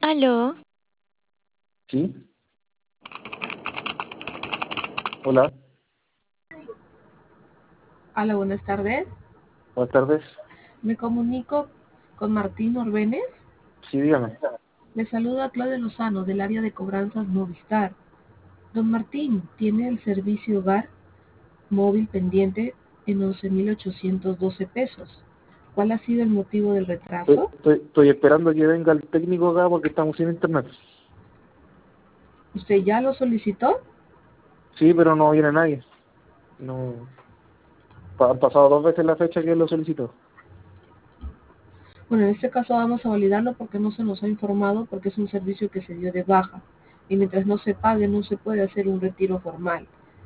Aló, Sí, hola, Hola, buenas tardes. buenas tardes. Me comunico con Martín Orbenes. Sí, dígame. Le saluda Claudia Lozano del área de cobranzas Movistar. Don Martín, tiene el servicio hogar móvil pendiente en 11.812 pesos. ¿Cuál ha sido el motivo del retraso? Estoy esperando que venga el técnico acá porque estamos sin internet. ¿Usted ya lo solicitó? Sí, pero no viene nadie. No, han pasado 2 veces la fecha que lo solicitó. Bueno, en este caso vamos a validarlo porque no se nos ha informado porque es un servicio que se dio de baja. Y mientras no se pague no se puede hacer un retiro formal.